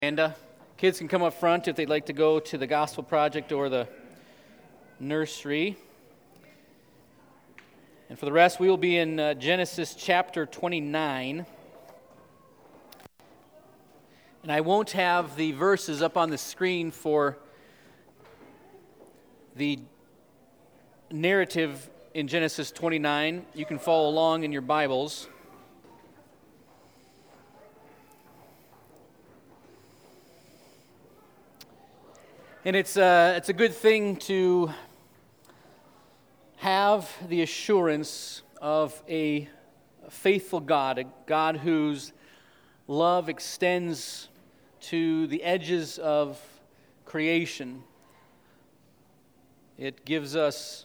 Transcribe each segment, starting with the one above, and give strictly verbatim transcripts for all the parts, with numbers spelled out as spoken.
And uh, kids can come up front if they'd like to go to the Gospel Project or the nursery. And for the rest, we will be in uh, Genesis chapter twenty-nine. And I won't have the verses up on the screen for the narrative in Genesis twenty-nine. You can follow along in your Bibles. And it's uh, it's a good thing to have the assurance of a faithful God, a God whose love extends to the edges of creation. It gives us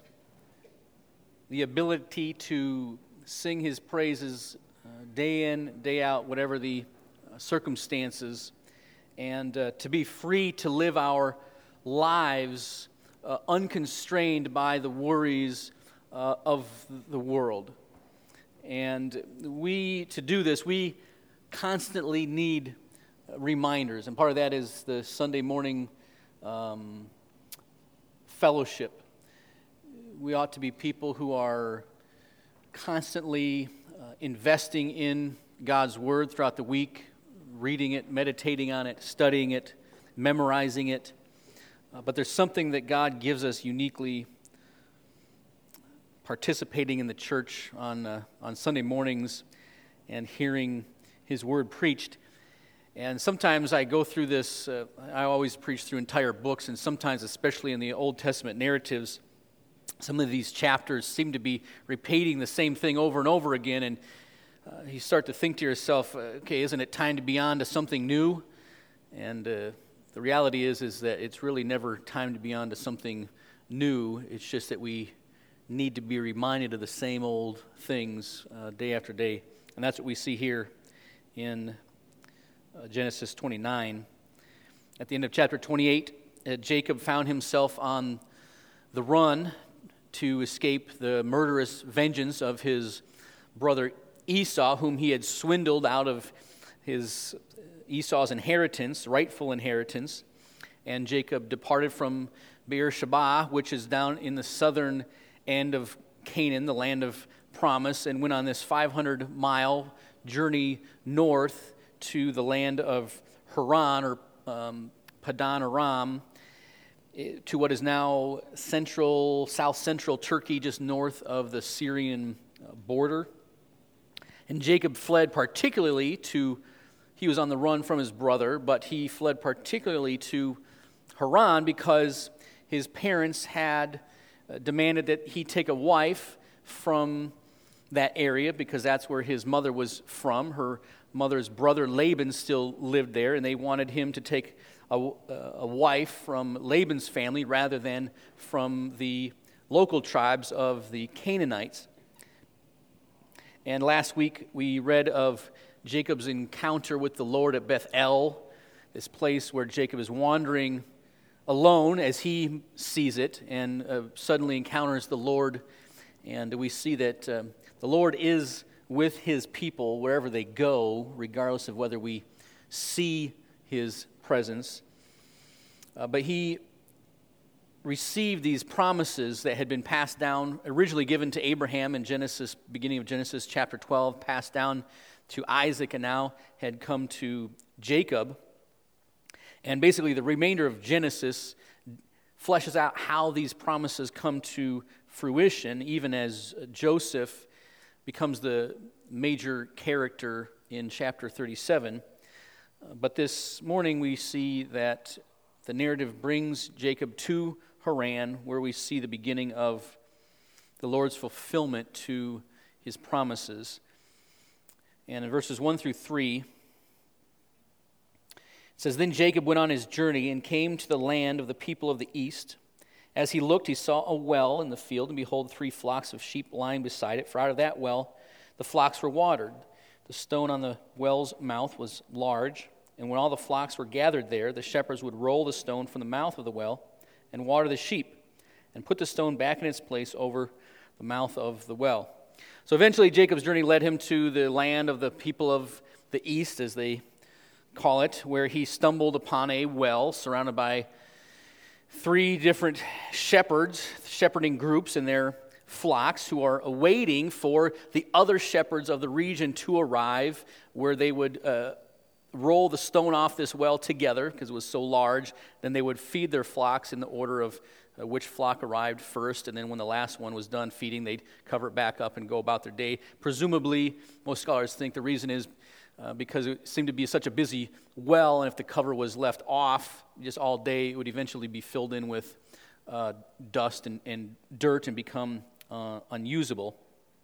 the ability to sing His praises uh, day in, day out, whatever the uh, circumstances, and uh, to be free to live our lives uh, unconstrained by the worries uh, of the world. And we, to do this, we constantly need reminders. And part of that is the Sunday morning um, fellowship. We ought to be people who are constantly uh, investing in God's Word throughout the week, reading it, meditating on it, studying it, memorizing it. Uh, but there's something that God gives us uniquely participating in the church on uh, on Sunday mornings and hearing His Word preached. And sometimes I go through this, uh, I always preach through entire books, and sometimes, especially in the Old Testament narratives, some of these chapters seem to be repeating the same thing over and over again, and uh, you start to think to yourself, uh, okay, isn't it time to be on to something new? And uh, the reality is, is that it's really never time to be on to something new. It's just that we need to be reminded of the same old things uh, day after day. And that's what we see here in uh, Genesis twenty-nine. At the end of chapter twenty-eight, uh, Jacob found himself on the run to escape the murderous vengeance of his brother Esau, whom he had swindled out of his Esau's inheritance, rightful inheritance. And Jacob departed from Beersheba, which is down in the southern end of Canaan, the land of promise, and went on this five hundred mile journey north to the land of Haran, or um, Padan Aram, to what is now central, south-central Turkey, just north of the Syrian border. And Jacob fled particularly to, he was on the run from his brother, but he fled particularly to Haran because his parents had demanded that he take a wife from that area because that's where his mother was from. Her mother's brother Laban still lived there, and they wanted him to take a, a wife from Laban's family rather than from the local tribes of the Canaanites. And last week we read of Jacob's encounter with the Lord at Bethel, this place where Jacob is wandering alone as he sees it, and uh, suddenly encounters the Lord. And we see that uh, the Lord is with His people wherever they go, regardless of whether we see His presence. Uh, but he received these promises that had been passed down, originally given to Abraham in Genesis, beginning of Genesis chapter twelve, passed down to Isaac, and now had come to Jacob. And basically the remainder of Genesis fleshes out how these promises come to fruition, even as Joseph becomes the major character in chapter thirty-seven. But this morning we see that the narrative brings Jacob to Haran, where we see the beginning of the Lord's fulfillment to His promises. And in verses one through three, it says, "Then Jacob went on his journey and came to the land of the people of the east. As he looked, he saw a well in the field, and behold, three flocks of sheep lying beside it. For out of that well the flocks were watered. The stone on the well's mouth was large, and when all the flocks were gathered there, the shepherds would roll the stone from the mouth of the well and water the sheep, and put the stone back in its place over the mouth of the well." So eventually Jacob's journey led him to the land of the people of the east, as they call it, where he stumbled upon a well surrounded by three different shepherds, shepherding groups and their flocks who are awaiting for the other shepherds of the region to arrive, where they would uh, roll the stone off this well together because it was so large. Then they would feed their flocks in the order of uh, which flock arrived first, and then when the last one was done feeding, they'd cover it back up and go about their day. Presumably, most scholars think the reason is uh, because it seemed to be such a busy well, and if the cover was left off just all day, it would eventually be filled in with uh, dust and, and dirt and become uh, unusable.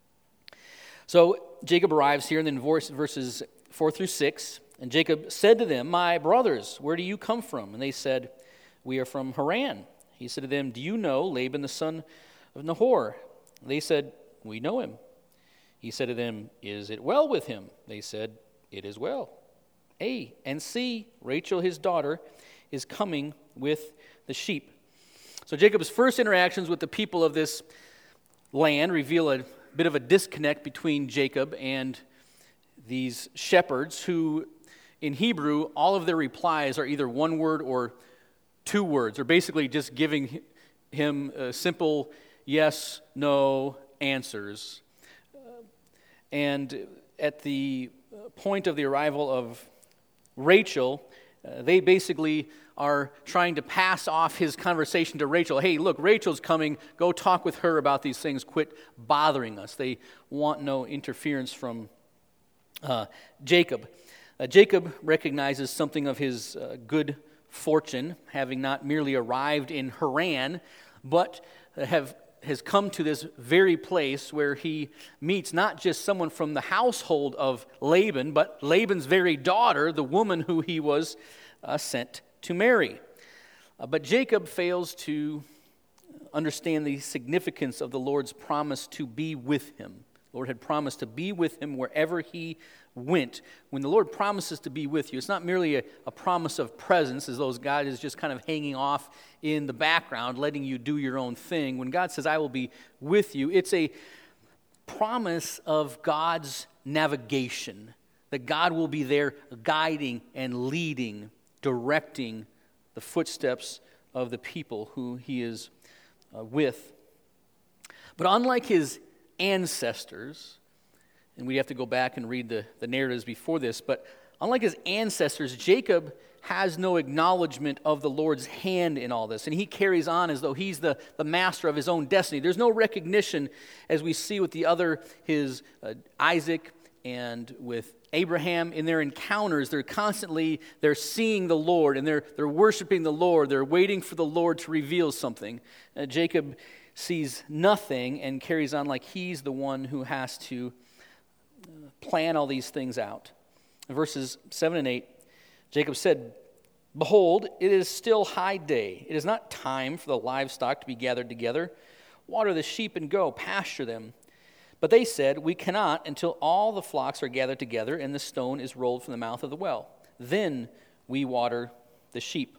So Jacob arrives here, and then verse, verses four through six, and Jacob said to them, "My brothers, where do you come from?" And they said, "We are from Haran." He said to them, "Do you know Laban the son of Nahor?" They said, "We know him." He said to them, "Is it well with him?" They said, "It is well." "Hey, and see, Rachel his daughter is coming with the sheep." So Jacob's first interactions with the people of this land reveal a bit of a disconnect between Jacob and these shepherds who, in Hebrew, all of their replies are either one word or two words, or basically just giving him uh, simple yes, no answers. Uh, and at the point of the arrival of Rachel, uh, they basically are trying to pass off his conversation to Rachel. "Hey, look, Rachel's coming. Go talk with her about these things. Quit bothering us." They want no interference from uh, Jacob. Uh, Jacob recognizes something of his uh, good fortune, having not merely arrived in Haran, but have has come to this very place where he meets not just someone from the household of Laban, but Laban's very daughter, the woman who he was uh, sent to marry. Uh, but Jacob fails to understand the significance of the Lord's promise to be with him. The Lord had promised to be with him wherever he went. When the Lord promises to be with you, it's not merely a, a promise of presence, as though God is just kind of hanging off in the background, letting you do your own thing. When God says, "I will be with you," it's a promise of God's navigation, that God will be there guiding and leading, directing the footsteps of the people who he is uh, with. But unlike his ancestors, and we have to go back and read the, the narratives before this, but unlike his ancestors, Jacob has no acknowledgement of the Lord's hand in all this, and he carries on as though he's the, the master of his own destiny. There's no recognition, as we see with the other, his uh, Isaac and with Abraham in their encounters. They're constantly, they're seeing the Lord, and they're, they're worshiping the Lord. They're waiting for the Lord to reveal something. Uh, Jacob sees nothing and carries on like he's the one who has to plan all these things out. In verses seven and eight, Jacob said, "Behold, it is still high day. It is not time for the livestock to be gathered together. Water the sheep and go, pasture them." But they said, "We cannot until all the flocks are gathered together and the stone is rolled from the mouth of the well. Then we water the sheep."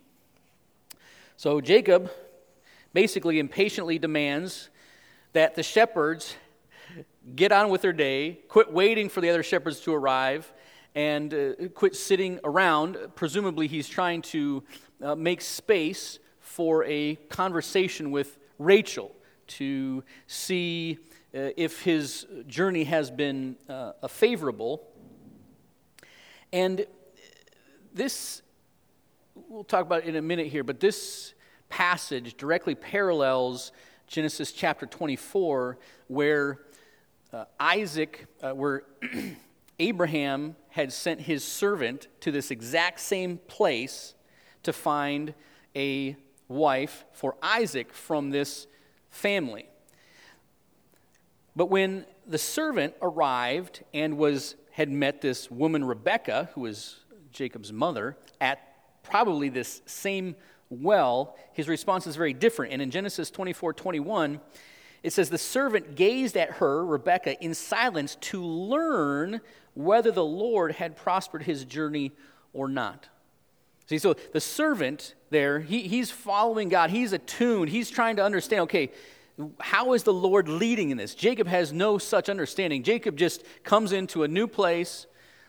So Jacob basically impatiently demands that the shepherds get on with their day, quit waiting for the other shepherds to arrive, and uh, quit sitting around. Presumably he's trying to uh, make space for a conversation with Rachel to see uh, if his journey has been uh, a favorable. And this, we'll talk about it in a minute here, but this passage directly parallels Genesis chapter twenty-four, where uh, Isaac, uh, where Abraham had sent his servant to this exact same place to find a wife for Isaac from this family. But when the servant arrived and was had met this woman Rebekah, who was Jacob's mother, at probably this same well, his response is very different. And in Genesis twenty-four twenty-one, it says, "The servant gazed at her, Rebekah, in silence to learn whether the Lord had prospered his journey or not." See, so the servant there, he, he's following God. He's attuned. He's trying to understand, okay, how is the Lord leading in this? Jacob has no such understanding. Jacob just comes into a new place,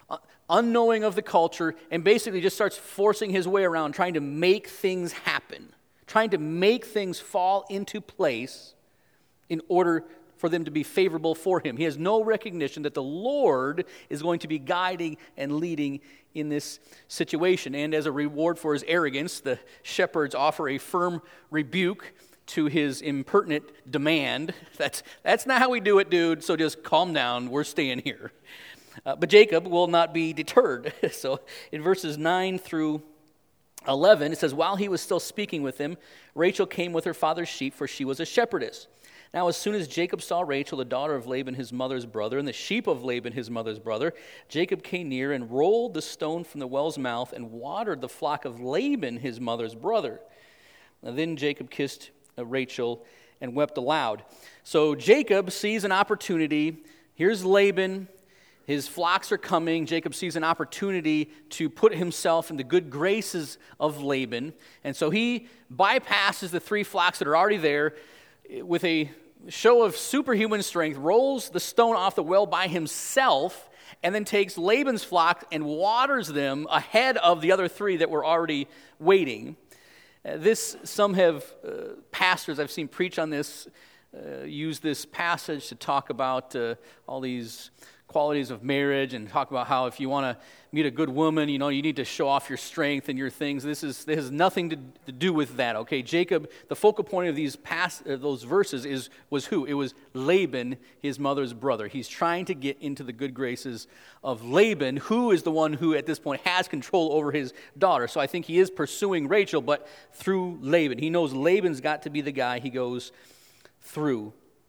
uh, unknowing of the culture, and basically just starts forcing his way around, trying to make things happen, trying to make things fall into place in order for them to be favorable for him. He has no recognition that the Lord is going to be guiding and leading in this situation. And as a reward for his arrogance, the shepherds offer a firm rebuke to his impertinent demand. That's, that's not how we do it, dude, so just calm down. We're staying here. Uh, but Jacob will not be deterred. So in verses nine through eleven, it says, while he was still speaking with him, Rachel came with her father's sheep, for she was a shepherdess. Now, as soon as Jacob saw Rachel, the daughter of Laban, his mother's brother, and the sheep of Laban, his mother's brother, Jacob came near and rolled the stone from the well's mouth and watered the flock of Laban, his mother's brother. And then Jacob kissed Rachel and wept aloud. So Jacob sees an opportunity. Here's Laban. His flocks are coming. Jacob sees an opportunity to put himself in the good graces of Laban. And so he bypasses the three flocks that are already there with a show of superhuman strength, rolls the stone off the well by himself, and then takes Laban's flock and waters them ahead of the other three that were already waiting. Uh, this, some have, uh, pastors I've seen preach on this, uh, use this passage to talk about uh, all these qualities of marriage and talk about how if you want to meet a good woman, you know, you need to show off your strength and your things. This is this has nothing to, to do with that, okay? Jacob, the focal point of these past, uh, those verses is was who? It was Laban, his mother's brother. He's trying to get into the good graces of Laban, who is the one who at this point has control over his daughter. So I think he is pursuing Rachel, but through Laban. He knows Laban's got to be the guy he goes through.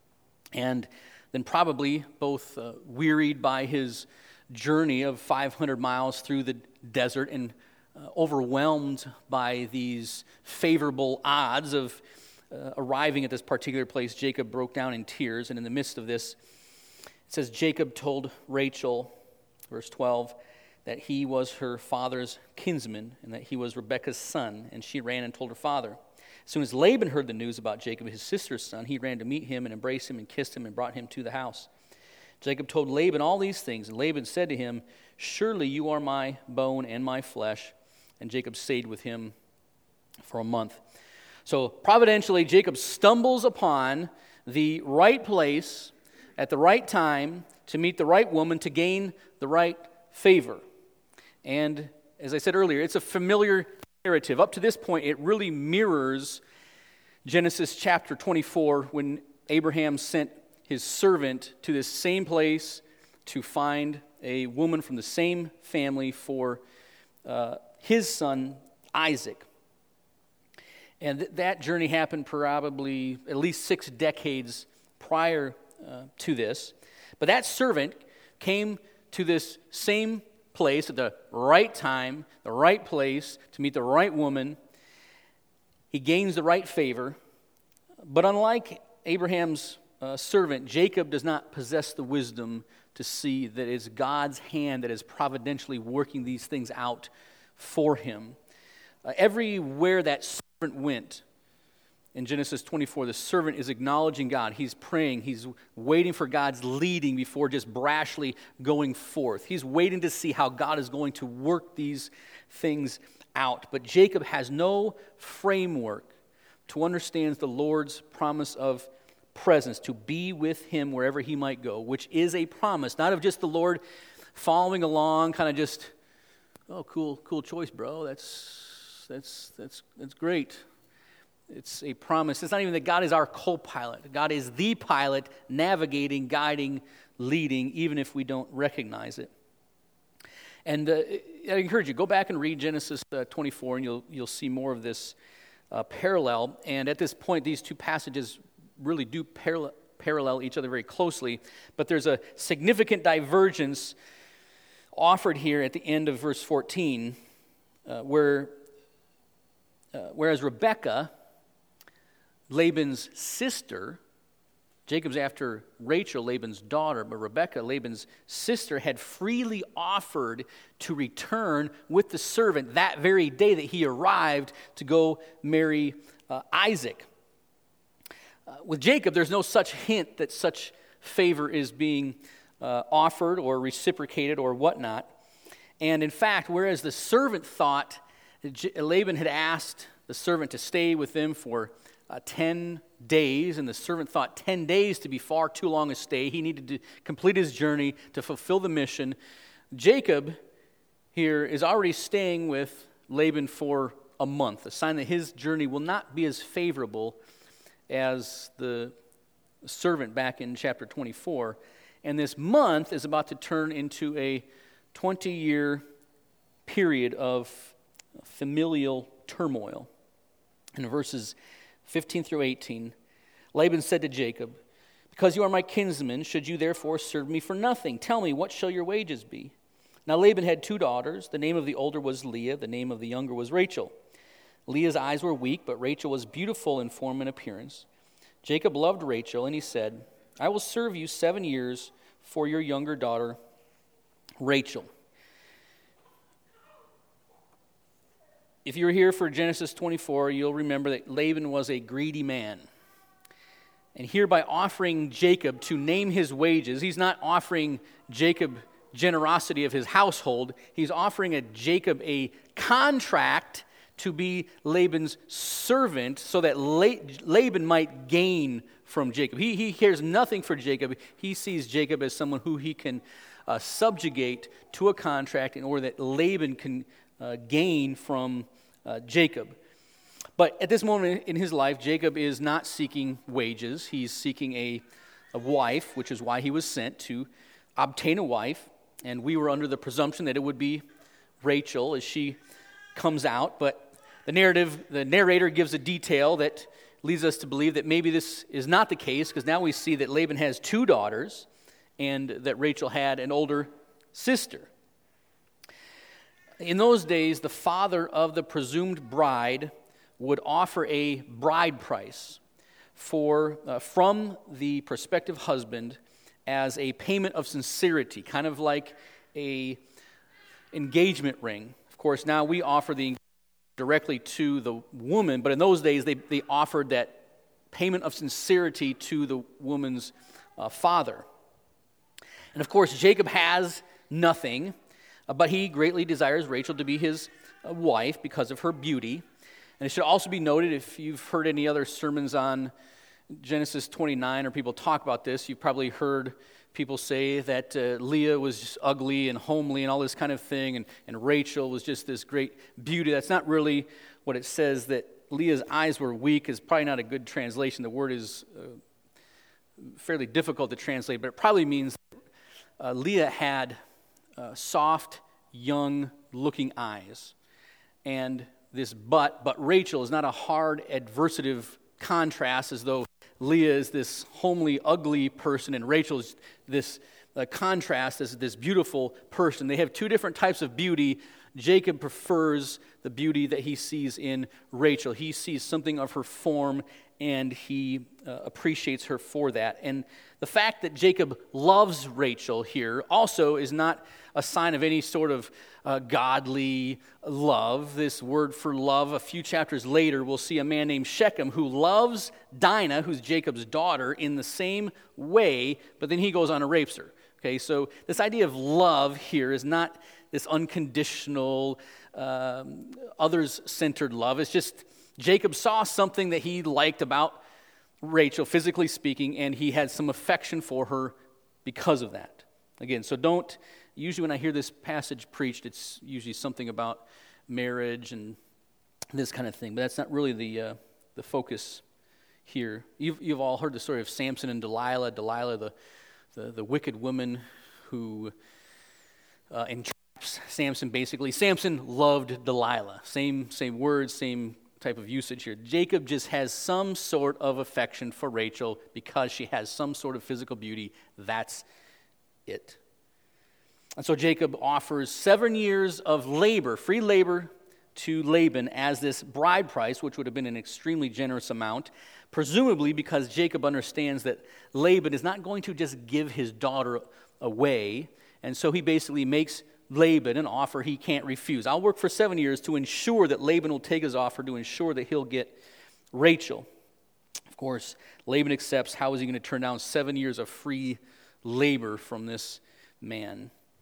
And then probably both uh, wearied by his journey of five hundred miles through the desert and uh, overwhelmed by these favorable odds of uh, arriving at this particular place, Jacob broke down in tears. And in the midst of this, it says, Jacob told Rachel, verse twelve, that he was her father's kinsman and that he was Rebekah's son. And she ran and told her father. As soon as Laban heard the news about Jacob, his sister's son, he ran to meet him and embraced him and kissed him and brought him to the house. Jacob told Laban all these things, and Laban said to him, surely you are my bone and my flesh. And Jacob stayed with him for a month. So providentially, Jacob stumbles upon the right place at the right time to meet the right woman to gain the right favor. And as I said earlier, it's a familiar narrative. Up to this point, it really mirrors Genesis chapter twenty-four when Abraham sent his servant to this same place to find a woman from the same family for uh, his son Isaac. And th- that journey happened probably at least six decades prior uh, to this. But that servant came to this same place at the right time, the right place to meet the right woman. He gains the right favor. But unlike Abraham's uh, servant, Jacob does not possess the wisdom to see that it's God's hand that is providentially working these things out for him. Uh, everywhere that servant went, in Genesis twenty-four, the servant is acknowledging God. He's praying. He's waiting for God's leading before just brashly going forth. He's waiting to see how God is going to work these things out. But Jacob has no framework to understand the Lord's promise of presence, to be with him wherever he might go, which is a promise, not of just the Lord following along, kind of just, oh, cool, cool choice, bro. That's that's that's that's great. It's a promise. It's not even that God is our co-pilot. God is the pilot, navigating, guiding, leading, even if we don't recognize it. And uh, I encourage you, go back and read Genesis uh, twenty-four, and you'll you'll see more of this uh, parallel. And at this point, these two passages really do parallel, parallel each other very closely. But there's a significant divergence offered here at the end of verse fourteen, uh, where uh, whereas Rebekah, Laban's sister, Jacob's after Rachel, Laban's daughter, but Rebekah, Laban's sister, had freely offered to return with the servant that very day that he arrived to go marry uh, Isaac. Uh, with Jacob, there's no such hint that such favor is being uh, offered or reciprocated or whatnot. And in fact, whereas the servant thought, Laban had asked the servant to stay with them for uh, ten days, and the servant thought ten days to be far too long a stay. He needed to complete his journey to fulfill the mission. Jacob here is already staying with Laban for a month, a sign that his journey will not be as favorable as the servant back in chapter twenty-four. And this month is about to turn into a twenty-year period of familial turmoil. In verses fifteen through eighteen, Laban said to Jacob, "Because you are my kinsman, should you therefore serve me for nothing? Tell me, what shall your wages be?" Now Laban had two daughters. The name of the older was Leah, the name of the younger was Rachel. Leah's eyes were weak, but Rachel was beautiful in form and appearance. Jacob loved Rachel, and he said, "I will serve you seven years for your younger daughter, Rachel." If you were here for Genesis twenty-four, you'll remember that Laban was a greedy man. And here, by offering Jacob to name his wages, he's not offering Jacob generosity of his household. He's offering a Jacob a contract to be Laban's servant so that Laban might gain from Jacob. He, he cares nothing for Jacob. He sees Jacob as someone who he can uh, subjugate to a contract in order that Laban can uh, gain from uh, Jacob. But at this moment in his life, Jacob is not seeking wages. He's seeking a, a wife, which is why he was sent to obtain a wife. And we were under the presumption that it would be Rachel as she comes out. But the narrative, the narrator gives a detail that leads us to believe that maybe this is not the case, because now we see that Laban has two daughters and that Rachel had an older sister. In those days, the father of the presumed bride would offer a bride price for uh, from the prospective husband as a payment of sincerity, kind of like a engagement ring. Of course, now we offer the engagement directly to the woman, but in those days they, they offered that payment of sincerity to the woman's uh, father. And of course, Jacob has nothing, uh, but he greatly desires Rachel to be his uh, wife because of her beauty. And it should also be noted, if you've heard any other sermons on Genesis twenty-nine, or people talk about this, you've probably heard people say that uh, Leah was just ugly and homely and all this kind of thing, and, and Rachel was just this great beauty. That's not really what it says. That Leah's eyes were weak is probably not a good translation. The word is uh, fairly difficult to translate, but it probably means uh, Leah had uh, soft, young-looking eyes. And this but, but Rachel is not a hard, adversative contrast, as though Leah is this homely, ugly person, and Rachel is this uh, contrast as this beautiful person. They have two different types of beauty. Jacob prefers the beauty that he sees in Rachel. He sees something of her form, and he uh, appreciates her for that. And the fact that Jacob loves Rachel here also is not a sign of any sort of uh, godly love. This word for love, a few chapters later, we'll see a man named Shechem who loves Dinah, who's Jacob's daughter, in the same way, but then he goes on and rapes her. Okay, so this idea of love here is not this unconditional, um, others-centered love. It's just Jacob saw something that he liked about Rachel, physically speaking, and he had some affection for her because of that. Again, so don't, usually when I hear this passage preached, it's usually something about marriage and this kind of thing, but that's not really the uh, the focus here. You've, you've all heard the story of Samson and Delilah. Delilah, the, the, the wicked woman who uh, entraps Samson, basically. Samson loved Delilah. Same, same words, same type of usage here. Jacob just has some sort of affection for Rachel because she has some sort of physical beauty. That's it. And so Jacob offers seven years of labor, free labor, to Laban as this bride price, which would have been an extremely generous amount, presumably because Jacob understands that Laban is not going to just give his daughter away, and so he basically makes Laban an offer he can't refuse. I'll work for seven years to ensure that Laban will take his offer, to ensure that he'll get Rachel. Of course, Laban accepts. How is he going to turn down seven years of free labor from this man?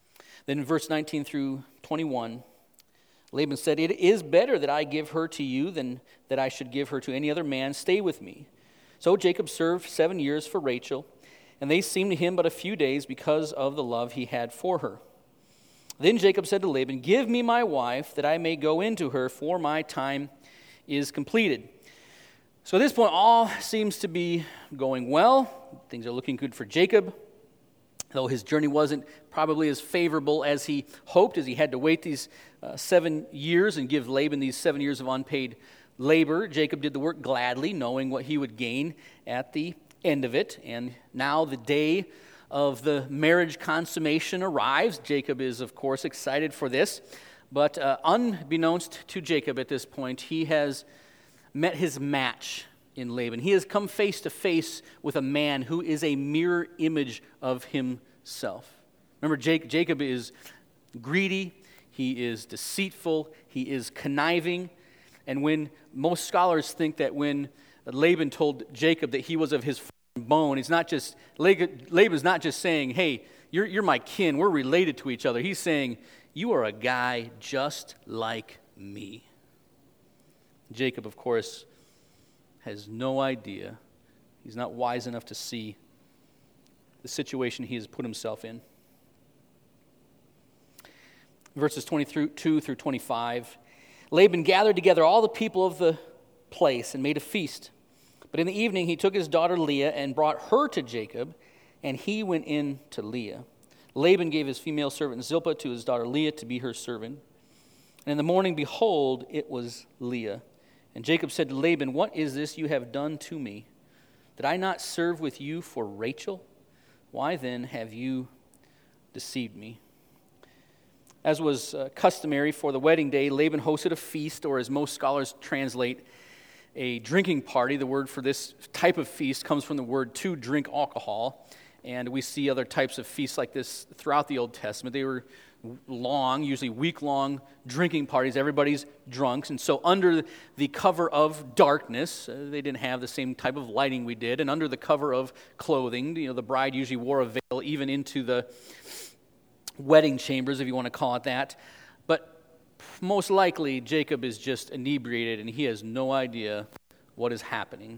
Then in verse nineteen through twenty-one, Laban said, "It is better that I give her to you than that I should give her to any other man. Stay with me." So Jacob served seven years for Rachel, and they seemed to him but a few days because of the love he had for her. Then Jacob said to Laban, "Give me my wife, that I may go into her, for my time is completed." So at this point, all seems to be going well. Things are looking good for Jacob, though his journey wasn't probably as favorable as he hoped, as he had to wait these uh, seven years and give Laban these seven years of unpaid labor. Jacob did the work gladly, knowing what he would gain at the end of it. And now the day of the marriage consummation arrives. Jacob is, of course, excited for this. But uh, unbeknownst to Jacob at this point, he has met his match in Laban. He has come face to face with a man who is a mirror image of himself. Remember, Jacob is greedy, he is deceitful, he is conniving. And when most scholars think that when Laban told Jacob that he was of his bone, it's not just, Laban's not just saying, "Hey, you're, you're my kin, we're related to each other." He's saying, "You are a guy just like me." Jacob, of course, has no idea. He's not wise enough to see the situation he has put himself in. Verses twenty-two through twenty-five, Laban gathered together all the people of the place and made a feast. But in the evening he took his daughter Leah and brought her to Jacob, and he went in to Leah. Laban gave his female servant Zilpah to his daughter Leah to be her servant. And in the morning, behold, it was Leah. And Jacob said to Laban, "What is this you have done to me? Did I not serve with you for Rachel? Why then have you deceived me?" As was uh, customary for the wedding day, Laban hosted a feast, or as most scholars translate, a drinking party. The word for this type of feast comes from the word to drink alcohol. And we see other types of feasts like this throughout the Old Testament. They were long, usually week-long drinking parties. Everybody's drunk. And so under the cover of darkness, uh, they didn't have the same type of lighting we did. And under the cover of clothing, you know, the bride usually wore a veil even into the wedding chambers, if you want to call it that. But most likely, Jacob is just inebriated and he has no idea what is happening.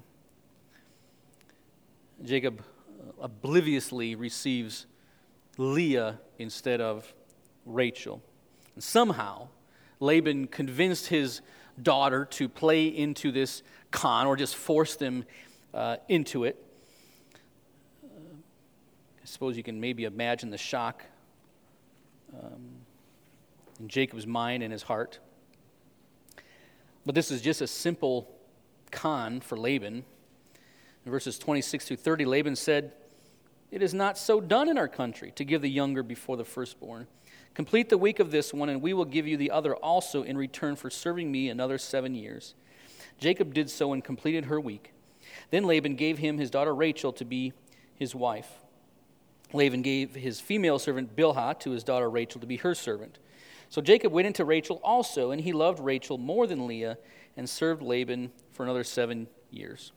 Jacob obliviously receives Leah instead of Rachel. And somehow, Laban convinced his daughter to play into this con, or just force them uh, into it. Uh, I suppose you can maybe imagine the shock um, in Jacob's mind and his heart. But this is just a simple con for Laban. In verses twenty-six through thirty, Laban said, "It is not so done in our country to give the younger before the firstborn. Complete the week of this one, and we will give you the other also in return for serving me another seven years." Jacob did so and completed her week. Then Laban gave him his daughter Rachel to be his wife. Laban gave his female servant Bilhah to his daughter Rachel to be her servant. So Jacob went into Rachel also, and he loved Rachel more than Leah, and served Laban for another seven years.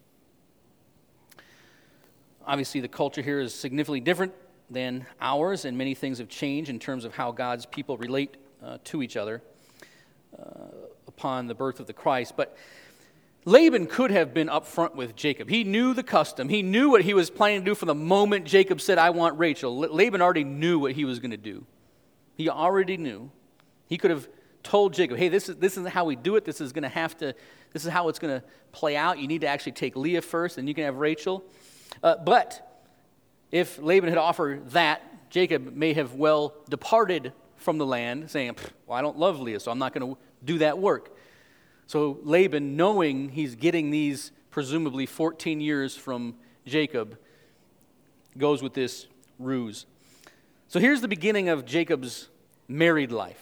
Obviously, the culture here is significantly different than ours, and many things have changed in terms of how God's people relate uh, to each other uh, upon the birth of the Christ. But Laban could have been upfront with Jacob. He knew the custom. He knew what he was planning to do from the moment Jacob said, "I want Rachel." Laban already knew what he was going to do. He already knew. He could have told Jacob, "Hey, this is this isn't how we do it. This is going to have to. This is how it's going to play out. You need to actually take Leah first, and you can have Rachel." Uh, but if Laban had offered that, Jacob may have well departed from the land, saying, "Well, I don't love Leah, so I'm not going to do that work." So Laban, knowing he's getting these presumably fourteen years from Jacob, goes with this ruse. So here's the beginning of Jacob's married life.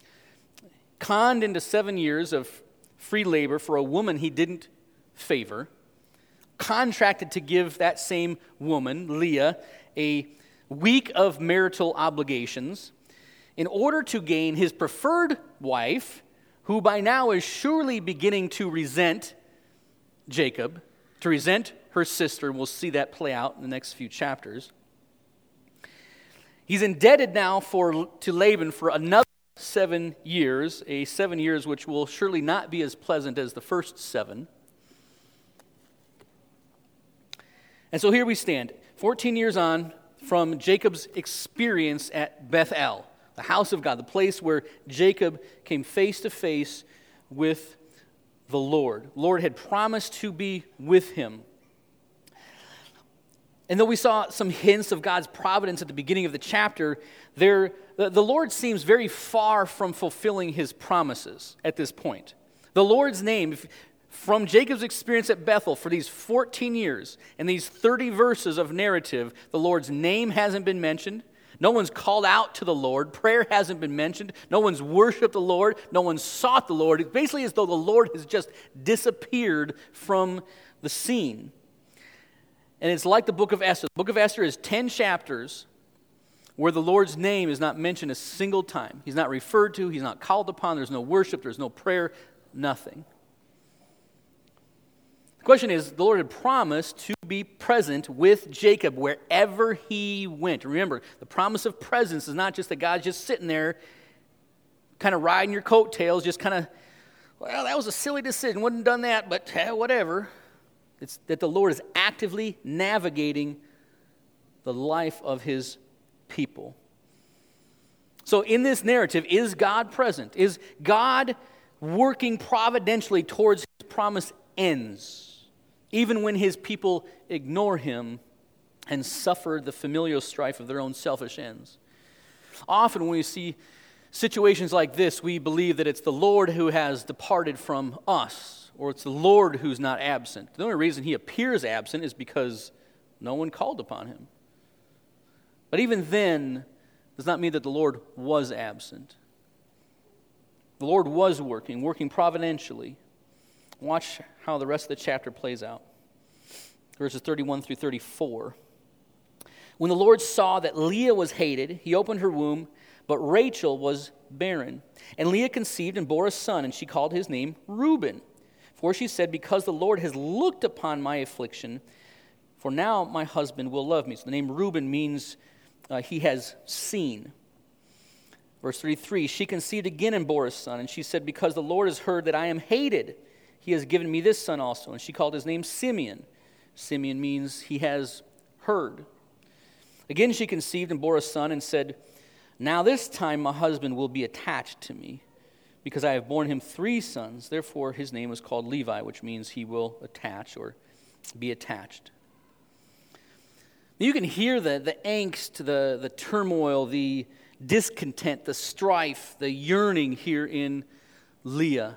Conned into seven years of free labor for a woman he didn't favor, contracted to give that same woman, Leah, a week of marital obligations in order to gain his preferred wife, who by now is surely beginning to resent Jacob, to resent her sister. We'll see that play out in the next few chapters. He's indebted now for to Laban for another seven years, a seven years which will surely not be as pleasant as the first seven. And so here we stand, fourteen years on from Jacob's experience at Bethel, the house of God, the place where Jacob came face to face with the Lord. The Lord had promised to be with him. And though we saw some hints of God's providence at the beginning of the chapter, there, the, the Lord seems very far from fulfilling his promises at this point. The Lord's name, if, from Jacob's experience at Bethel for these fourteen years and these thirty verses of narrative, the Lord's name hasn't been mentioned. No one's called out to the Lord. Prayer hasn't been mentioned. No one's worshiped the Lord. No one's sought the Lord. It's basically as though the Lord has just disappeared from the scene. And it's like the book of Esther. The book of Esther is ten chapters where the Lord's name is not mentioned a single time. He's not referred to. He's not called upon. There's no worship. There's no prayer. Nothing. The question is, the Lord had promised to be present with Jacob wherever he went. Remember, the promise of presence is not just that God's just sitting there kind of riding your coattails, just kind of, well, that was a silly decision. Wouldn't have done that, but eh, whatever. It's that the Lord is actively navigating the life of his people. So in this narrative, is God present? Is God working providentially towards his promised ends, even when his people ignore him and suffer the familial strife of their own selfish ends? Often when we see situations like this, we believe that it's the Lord who has departed from us, or it's the Lord who's not absent. The only reason he appears absent is because no one called upon him. But even then, does not mean that the Lord was absent. The Lord was working, working providentially. Watch how the rest of the chapter plays out. Verses thirty-one through thirty-four. When the Lord saw that Leah was hated, he opened her womb, but Rachel was barren. And Leah conceived and bore a son, and she called his name Reuben. For she said, because the Lord has looked upon my affliction, for now my husband will love me. So the name Reuben means uh, he has seen. Verse thirty-three, she conceived again and bore a son, and she said, because the Lord has heard that I am hated, he has given me this son also. And she called his name Simeon. Simeon means he has heard. Again she conceived and bore a son and said, now this time my husband will be attached to me, because I have borne him three sons. Therefore his name was called Levi, which means he will attach or be attached. You can hear the, the angst, the, the turmoil, the discontent, the strife, the yearning here in Leah.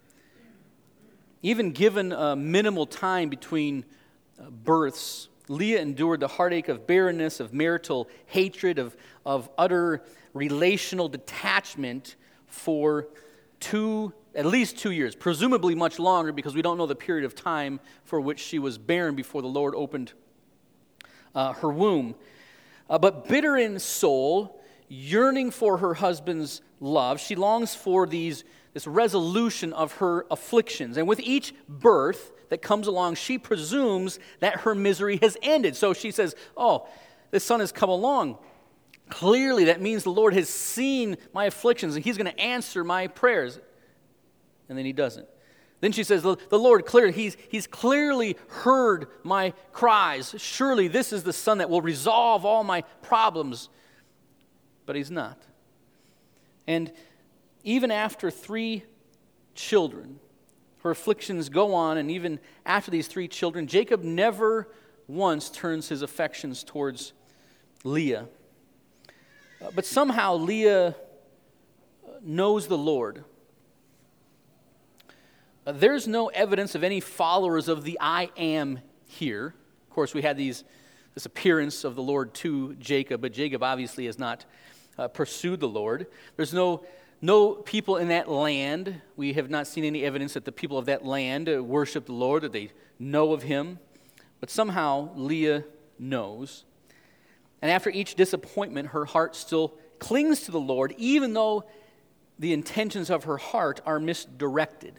Even given a minimal time between births, Leah endured the heartache of barrenness, of marital hatred, of, of utter relational detachment for two, at least two years, presumably much longer, because we don't know the period of time for which she was barren before the Lord opened uh, her womb. Uh, but bitter in soul, yearning for her husband's love, she longs for these this resolution of her afflictions. And with each birth that comes along, she presumes that her misery has ended. So she says, oh, this son has come along. Clearly, that means the Lord has seen my afflictions and he's going to answer my prayers. And then he doesn't. Then she says, the, the Lord clearly, he's, he's clearly heard my cries. Surely this is the son that will resolve all my problems. But he's not. And even after three children, her afflictions go on, and even after these three children, Jacob never once turns his affections towards Leah. Uh, but somehow Leah knows the Lord. Uh, there's no evidence of any followers of the I Am here. Of course, we had these this appearance of the Lord to Jacob, but Jacob obviously has not uh, pursued the Lord. There's no No people in that land. We have not seen any evidence that the people of that land worship the Lord, that they know of him. But somehow Leah knows. And after each disappointment, her heart still clings to the Lord, even though the intentions of her heart are misdirected.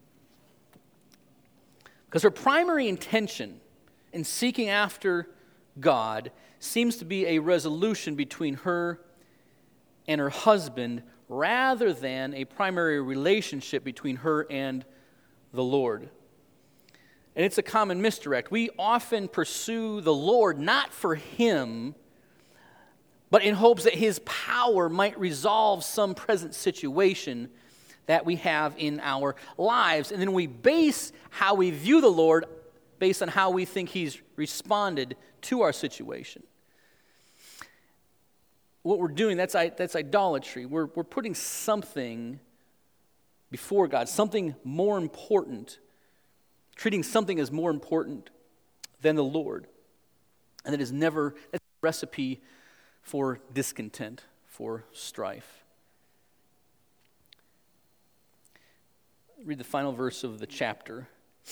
Because her primary intention in seeking after God seems to be a resolution between her and her husband rather than a primary relationship between her and the Lord. And it's a common misdirect. We often pursue the Lord not for Him, but in hopes that His power might resolve some present situation that we have in our lives. And then we base how we view the Lord based on how we think He's responded to our situation. What we're doing, that's, that's idolatry. We're, we're putting something before God, something more important, treating something as more important than the Lord. And that is never, that's a recipe for discontent, for strife. Read the final verse of the chapter.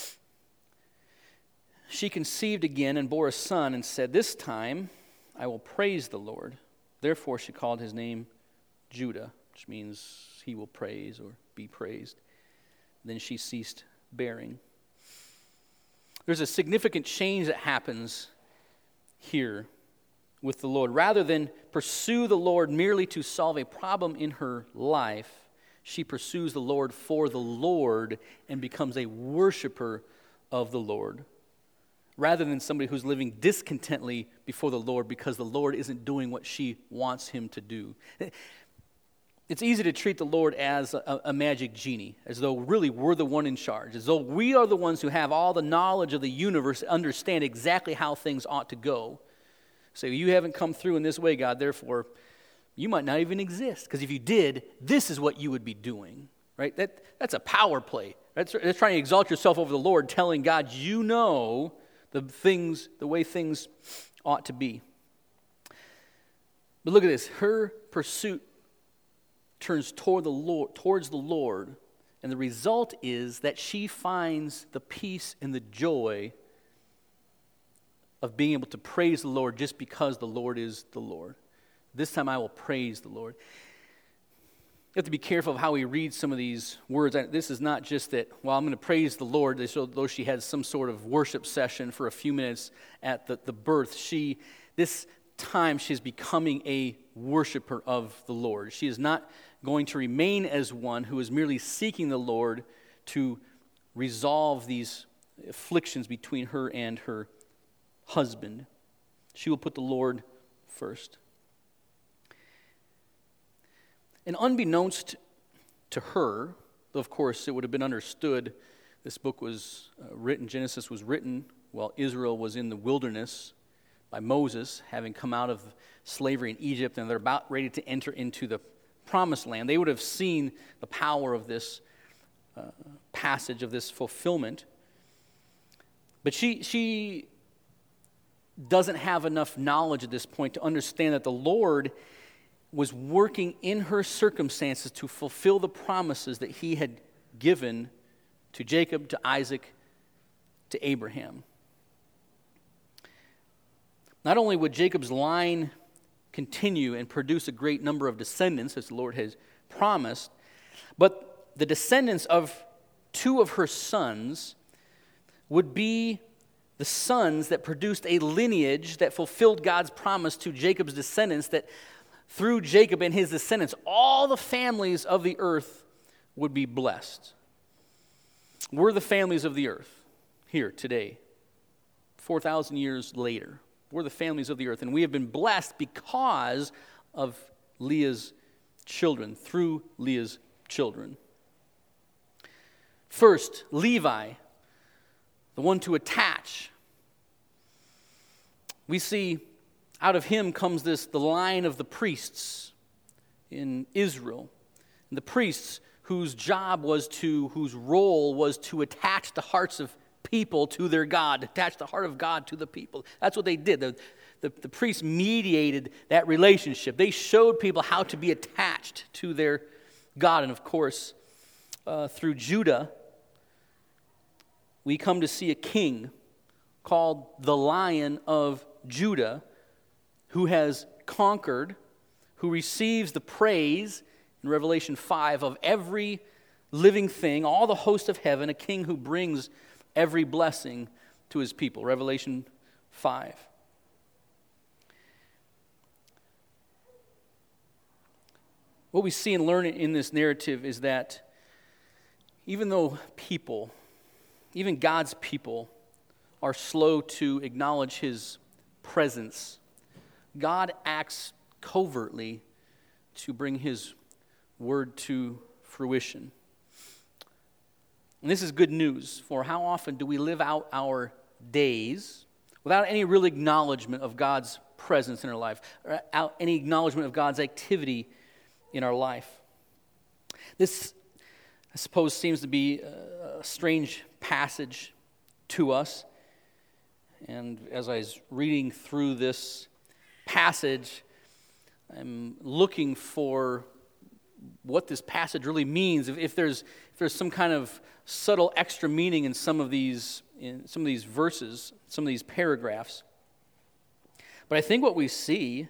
She conceived again and bore a son and said, "This time I will praise the Lord." Therefore she called his name Judah, which means he will praise or be praised. Then she ceased bearing. There's a significant change that happens here with the Lord. Rather than pursue the Lord merely to solve a problem in her life, she pursues the Lord for the Lord and becomes a worshiper of the Lord, rather than somebody who's living discontently before the Lord because the Lord isn't doing what she wants Him to do. It's easy to treat the Lord as a, a magic genie, as though really we're the one in charge, as though we are the ones who have all the knowledge of the universe, understand exactly how things ought to go. So you haven't come through in this way, God, therefore you might not even exist, because if you did, this is what you would be doing, right? That That's a power play. That's, that's trying to exalt yourself over the Lord, telling God you know the things, the way things ought to be. But look at this. Her pursuit turns toward the Lord, towards the Lord, and the result is that she finds the peace and the joy of being able to praise the Lord just because the Lord is the Lord. This time I will praise the Lord. You have to be careful of how we read some of these words. This is not just that, well, I'm going to praise the Lord, though she had some sort of worship session for a few minutes at the, the birth. She, this time, she's becoming a worshiper of the Lord. She is not going to remain as one who is merely seeking the Lord to resolve these afflictions between her and her husband. She will put the Lord first. And unbeknownst to her, though of course it would have been understood, this book was uh, written, Genesis was written while Israel was in the wilderness by Moses, having come out of slavery in Egypt, and they're about ready to enter into the promised land. They would have seen the power of this uh, passage, of this fulfillment. But she, she doesn't have enough knowledge at this point to understand that the Lord was working in her circumstances to fulfill the promises that He had given to Jacob, to Isaac, to Abraham. Not only would Jacob's line continue and produce a great number of descendants, as the Lord has promised, but the descendants of two of her sons would be the sons that produced a lineage that fulfilled God's promise to Jacob's descendants, that through Jacob and his descendants, all the families of the earth would be blessed. We're the families of the earth here today, four thousand years later. We're the families of the earth, and we have been blessed because of Leah's children, through Leah's children. First, Levi, the one to attach. We see out of him comes this, the line of the priests in Israel. And the priests whose job was to, whose role was to attach the hearts of people to their God, attach the heart of God to the people. That's what they did. The, the, the priests mediated that relationship. They showed people how to be attached to their God. And of course, uh, through Judah, we come to see a king called the Lion of Judah, who has conquered, who receives the praise in Revelation five of every living thing, all the host of heaven, a king who brings every blessing to his people. Revelation five. What we see and learn in this narrative is that even though people, even God's people, are slow to acknowledge his presence, God acts covertly to bring his word to fruition. And this is good news, for how often do we live out our days without any real acknowledgement of God's presence in our life, or any acknowledgement of God's activity in our life? This, I suppose, seems to be a strange passage to us. And as I was reading through this passage, I'm looking for what this passage really means. If, if there's if there's some kind of subtle extra meaning in some of these in some of these verses, some of these paragraphs. But I think what we see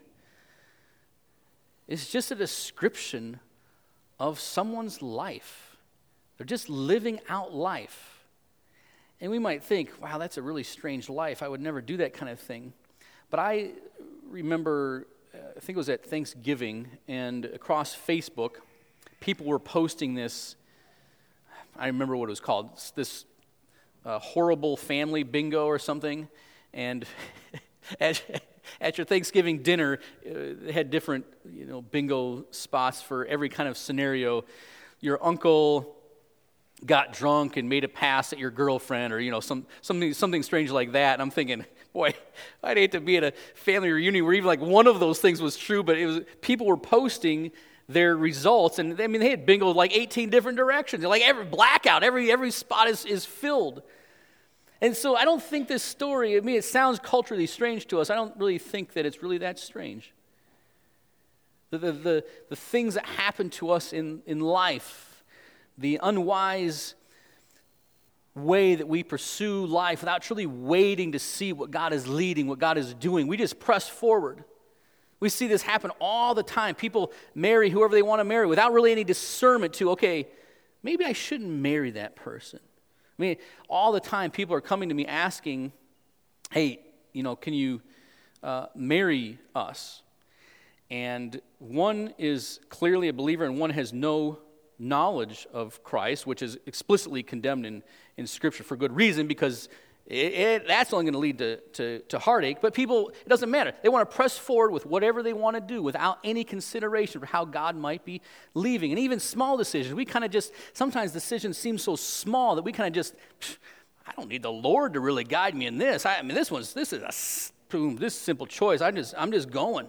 is just a description of someone's life. They're just living out life. And we might think, wow, that's a really strange life. I would never do that kind of thing. But I remember, uh, I think it was at Thanksgiving, and across Facebook, people were posting this, I remember what it was called, this uh, horrible family bingo or something. And at, at your Thanksgiving dinner, uh, they had different, you know, bingo spots for every kind of scenario. Your uncle got drunk and made a pass at your girlfriend, or, you know, some something something strange like that. And I'm thinking, boy, I'd hate to be at a family reunion where even like one of those things was true, but it was people were posting their results, and I mean they had bingo like eighteen different directions. Like every blackout, every every spot is, is filled. And so I don't think this story, I mean, it sounds culturally strange to us. I don't really think that it's really that strange. The the the, the things that happen to us in, in life, the unwise way that we pursue life without truly waiting to see what God is leading, what God is doing. We just press forward. We see this happen all the time. People marry whoever they want to marry without really any discernment to, okay, maybe I shouldn't marry that person. I mean, all the time people are coming to me asking, hey, you know, can you uh, marry us? And one is clearly a believer and one has no knowledge of Christ, which is explicitly condemned in, in Scripture for good reason, because it, it, that's only going to lead to, to, to heartache. But people, it doesn't matter. They want to press forward with whatever they want to do without any consideration for how God might be leaving. And even small decisions, we kind of just, sometimes decisions seem so small that we kind of just, I don't need the Lord to really guide me in this. I, I mean, this one's, this is a, boom, this simple choice. I just, I'm just going.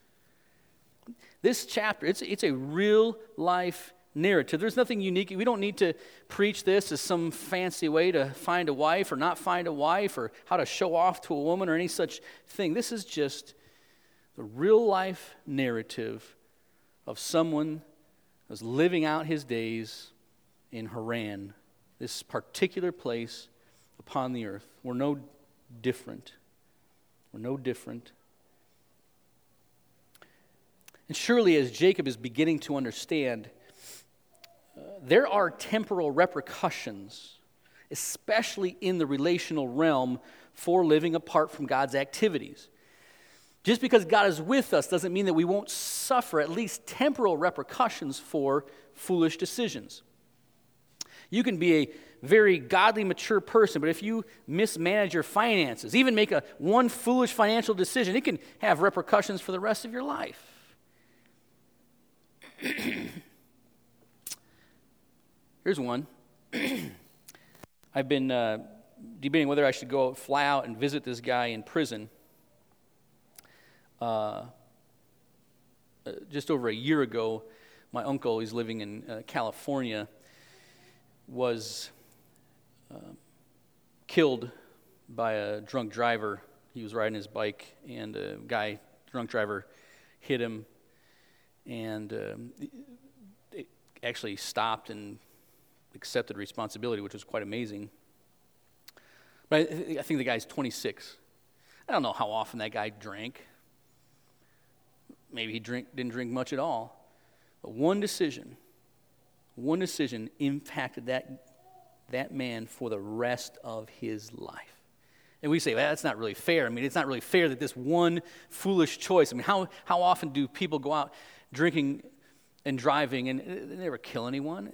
This chapter, it's it's a real life narrative. There's nothing unique. We don't need to preach this as some fancy way to find a wife or not find a wife or how to show off to a woman or any such thing. This is just the real life narrative of someone who's living out his days in Haran, this particular place upon the earth. We're no different. We're no different. And surely as Jacob is beginning to understand, uh, there are temporal repercussions, especially in the relational realm, for living apart from God's activities. Just because God is with us doesn't mean that we won't suffer at least temporal repercussions for foolish decisions. You can be a very godly, mature person, but if you mismanage your finances, even make a one foolish financial decision, it can have repercussions for the rest of your life. Here's one. I've been uh, debating whether I should go fly out and visit this guy in prison. Uh, just over a year ago, my uncle, he's living in uh, California, was uh, killed by a drunk driver. He was riding his bike, and a guy, drunk driver, hit him. And um, it actually stopped and accepted responsibility, which was quite amazing. But I, I think the guy's twenty-six. I don't know how often that guy drank. Maybe he drink, didn't drink much at all. But one decision, one decision impacted that, that man for the rest of his life. And we say, well, that's not really fair. I mean, it's not really fair that this one foolish choice, I mean, how, how often do people go out drinking and driving, and they never kill anyone.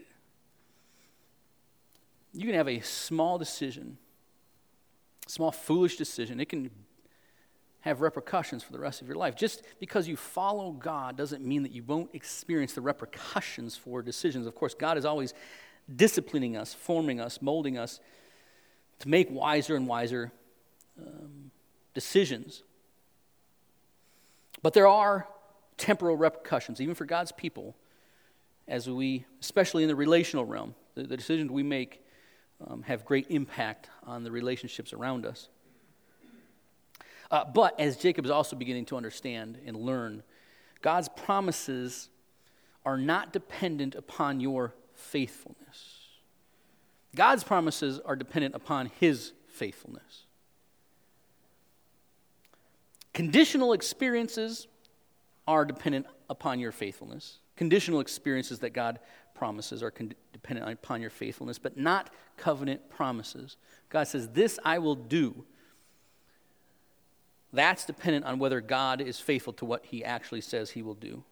You can have a small decision, small foolish decision. It can have repercussions for the rest of your life. Just because you follow God doesn't mean that you won't experience the repercussions for decisions. Of course, God is always disciplining us, forming us, molding us to make wiser and wiser um, decisions. But there are temporal repercussions, even for God's people, as we, especially in the relational realm, the, the decisions we make um, have great impact on the relationships around us. Uh, but as Jacob is also beginning to understand and learn, God's promises are not dependent upon your faithfulness. God's promises are dependent upon his faithfulness. Conditional experiences are dependent upon your faithfulness. Conditional experiences that God promises are con- dependent upon your faithfulness, but not covenant promises. God says, this I will do. That's dependent on whether God is faithful to what he actually says he will do.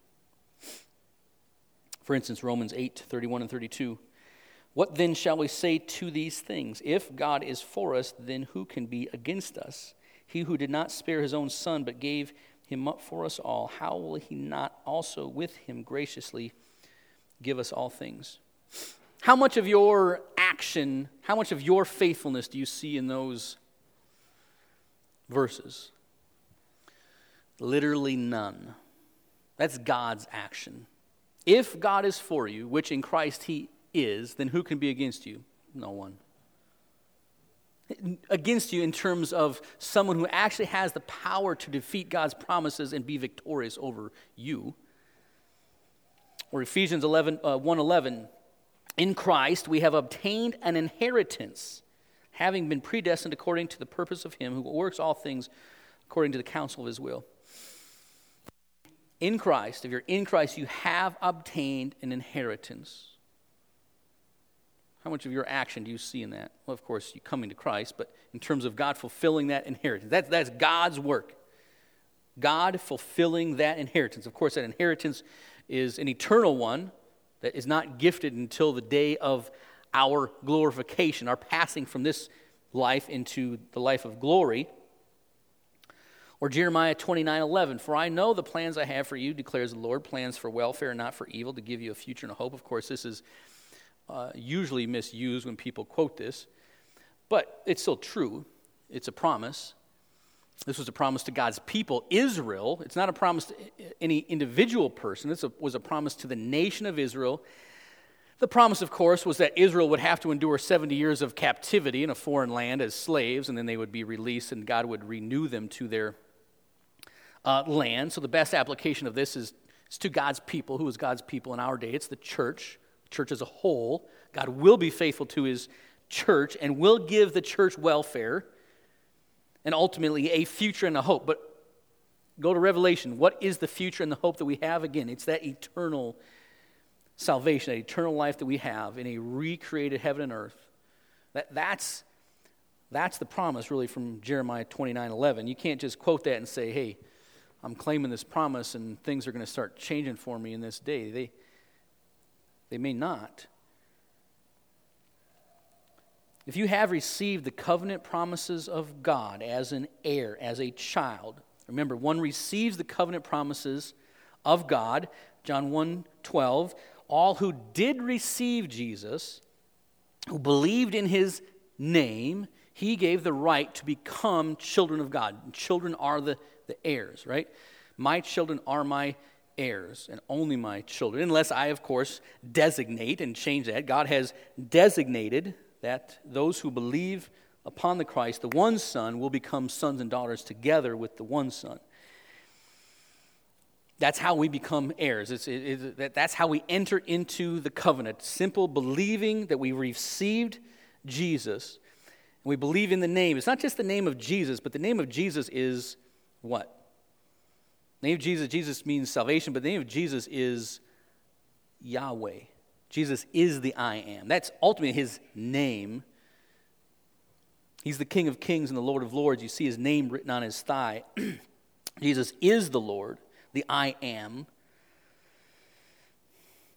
For instance, Romans eight, thirty-one and thirty-two. What then shall we say to these things? If God is for us, then who can be against us? He who did not spare his own son, but gave him up for us all, how will he not also with him graciously give us all things? How much of your action, how much of your faithfulness do you see in those verses? Literally none. That's God's action. If God is for you, which in Christ he is, then who can be against you? No one. Against you in terms of someone who actually has the power to defeat God's promises and be victorious over you. Or Ephesians eleven, uh, one eleven, in Christ we have obtained an inheritance, having been predestined according to the purpose of him who works all things according to the counsel of his will. In Christ, if you're in Christ, you have obtained an inheritance. How much of your action do you see in that? Well, of course, you coming to Christ, but in terms of God fulfilling that inheritance, that's, that's God's work. God fulfilling that inheritance. Of course, that inheritance is an eternal one that is not gifted until the day of our glorification, our passing from this life into the life of glory. Or Jeremiah twenty-nine eleven, for I know the plans I have for you, declares the Lord, plans for welfare and not for evil, to give you a future and a hope. Of course, this is uh, usually misused when people quote this, but it's still true. It's a promise. This was a promise to God's people, Israel. It's not a promise to any individual person. This was a promise to the nation of Israel. The promise, of course, was that Israel would have to endure seventy years of captivity in a foreign land as slaves, and then they would be released, and God would renew them to their uh, land. So the best application of this is, is to God's people. Who is God's people in our day? It's the church, church as a whole. God will be faithful to his church and will give the church welfare and ultimately a future and a hope. But go to Revelation. What is the future and the hope that we have? Again, it's that eternal salvation, that eternal life that we have in a recreated heaven and earth. That, that's, that's the promise, really, from Jeremiah twenty-nine eleven. You can't just quote that and say, hey, I'm claiming this promise and things are going to start changing for me in this day. They, they may not. If you have received the covenant promises of God as an heir, as a child, remember, one receives the covenant promises of God, John one twelve, all who did receive Jesus, who believed in his name, he gave the right to become children of God. Children are the, the heirs, right? My children are my heirs, and only my children, unless I, of course, designate and change that. God has designated that those who believe upon the Christ, the one Son, will become sons and daughters together with the one Son. That's how we become heirs. It's, it, it, that's how we enter into the covenant. Simple believing that we received Jesus. And we believe in the name. It's not just the name of Jesus, but the name of Jesus is what? The name of Jesus, Jesus means salvation, but the name of Jesus is Yahweh. Jesus is the I am. That's ultimately his name. He's the King of Kings and the Lord of Lords. You see his name written on his thigh. Jesus is the Lord, the I am.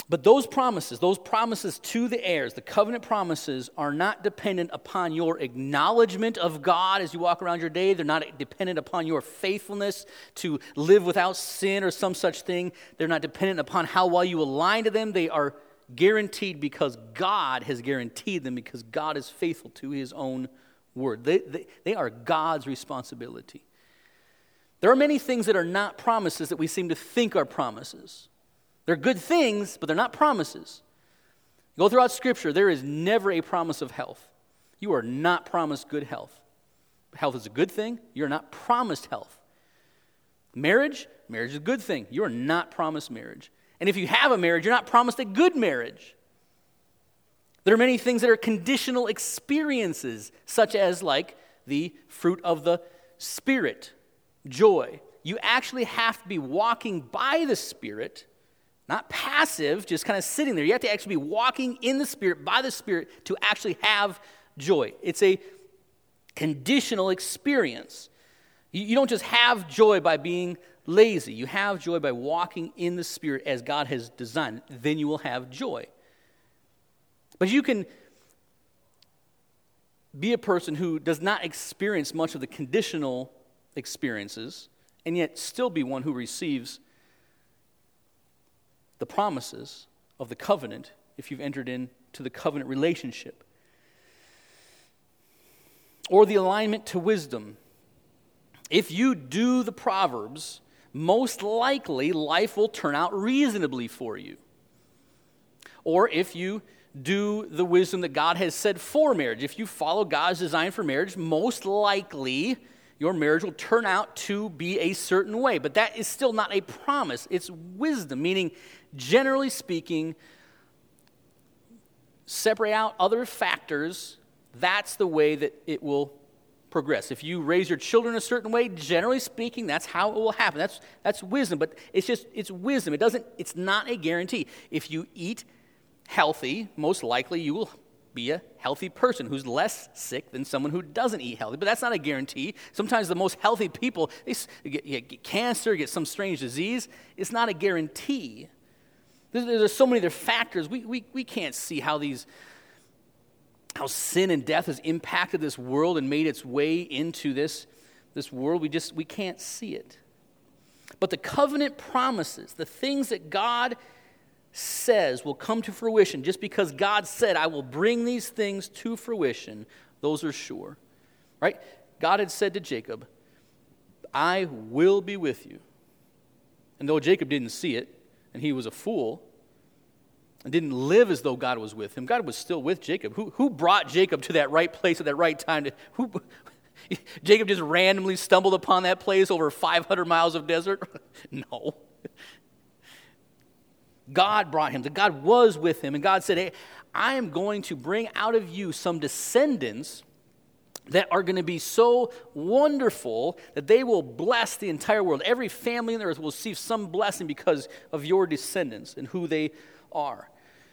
But those promises, those promises to the heirs, the covenant promises, are not dependent upon your acknowledgement of God as you walk around your day. They're not dependent upon your faithfulness to live without sin or some such thing. They're not dependent upon how well you align to them. They are guaranteed because God has guaranteed them, because God is faithful to his own word. They, they, they are God's responsibility. There are many things that are not promises that we seem to think are promises. They're good things, but they're not promises. Go throughout Scripture, there is never a promise of health. You are not promised good health. Health is a good thing. You're not promised health. Marriage, marriage is a good thing. You are not promised marriage. And if you have a marriage, you're not promised a good marriage. There are many things that are conditional experiences, such as like the fruit of the Spirit, joy. You actually have to be walking by the Spirit, not passive, just kind of sitting there. You have to actually be walking in the Spirit, by the Spirit, to actually have joy. It's a conditional experience. You, you don't just have joy by being lazy. You have joy by walking in the Spirit as God has designed. Then you will have joy. But you can be a person who does not experience much of the conditional experiences and yet still be one who receives the promises of the covenant if you've entered into the covenant relationship. Or the alignment to wisdom. If you do the Proverbs, most likely life will turn out reasonably for you. Or if you do the wisdom that God has said for marriage, if you follow God's design for marriage, most likely your marriage will turn out to be a certain way. But that is still not a promise. It's wisdom, meaning, generally speaking, separate out other factors. That's the way that it will progress. If you raise your children a certain way, generally speaking, that's how it will happen. That's that's wisdom, but it's just it's wisdom. It doesn't it's not a guarantee. If you eat healthy, most likely you will be a healthy person who's less sick than someone who doesn't eat healthy. But that's not a guarantee. Sometimes the most healthy people, they get, get cancer, get some strange disease. It's not a guarantee. There's, there's so many other factors. We, we, we can't see how these, how sin and death has impacted this world and made its way into this, this world. We just, we can't see it. But the covenant promises, the things that God says will come to fruition, just because God said, I will bring these things to fruition, those are sure. Right? God had said to Jacob, I will be with you. And though Jacob didn't see it, and he was a fool, and didn't live as though God was with him, God was still with Jacob. Who, who brought Jacob to that right place at that right time? To, who, Jacob just randomly stumbled upon that place over five hundred miles of desert? No. God brought him. God was with him. And God said, hey, I am going to bring out of you some descendants that are going to be so wonderful that they will bless the entire world. Every family on the earth will receive some blessing because of your descendants and who they are.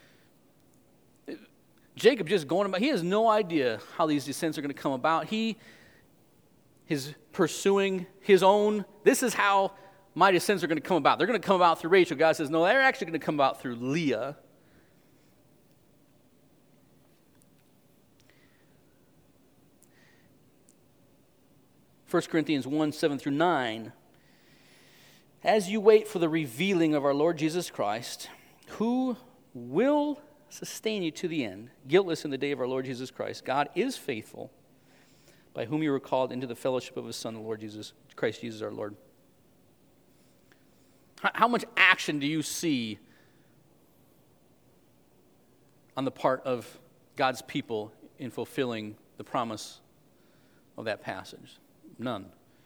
Jacob just going about, he has no idea how these descendants are going to come about. He is pursuing his own, this is how my descendants are going to come about. They're going to come about through Rachel. God says, no, they're actually going to come about through Leah. First Corinthians one, seven through nine. As you wait for the revealing of our Lord Jesus Christ, who will sustain you to the end, guiltless in the day of our Lord Jesus Christ, God is faithful, by whom you were called into the fellowship of his Son, the Lord Jesus, Christ Jesus our Lord. How much action do you see on the part of God's people in fulfilling the promise of that passage? None.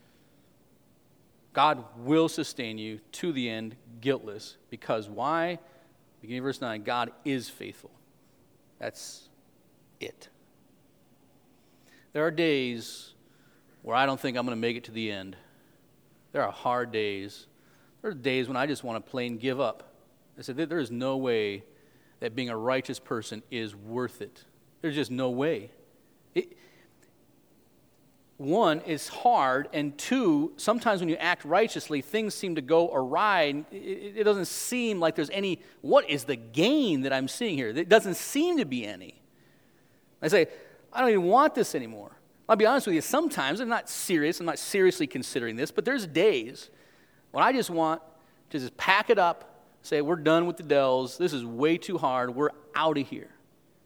God will sustain you to the end, guiltless, because why? Beginning of verse nine, God is faithful. That's it. There are days where I don't think I'm going to make it to the end. There are hard days. There are days when I just want to plain give up. I said, there is no way that being a righteous person is worth it. There's just no way. It, one, is hard, and two, sometimes when you act righteously, things seem to go awry, and it, it doesn't seem like there's any, what is the gain that I'm seeing here? It doesn't seem to be any. I say, I don't even want this anymore. I'll be honest with you, sometimes I'm not serious, I'm not seriously considering this, but there's days when I just want to just pack it up, say, we're done with the Dells, this is way too hard, we're out of here.